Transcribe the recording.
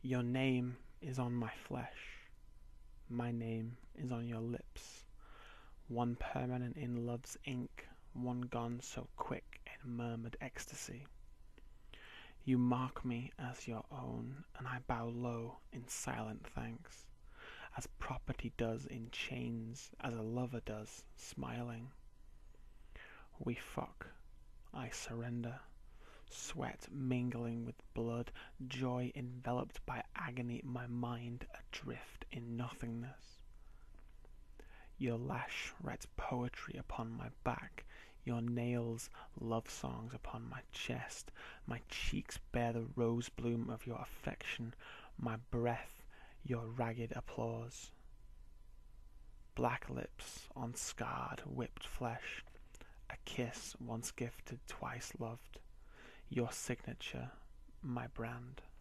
Your name is on my flesh, my name is on your lips, one permanent in love's ink, one gone so quick in murmured ecstasy. You mark me as your own, and I bow low in silent thanks, as property does in chains, as a lover does, smiling. We fuck, I surrender, sweat mingling with blood, joy enveloped by agony, my mind adrift in nothingness. Your lash writes poetry upon my back, your nails love songs upon my chest, my cheeks bear the rose bloom of your affection, my breath your ragged applause. Black lips on scarred, whipped flesh, a kiss once gifted, twice loved, your signature, my brand.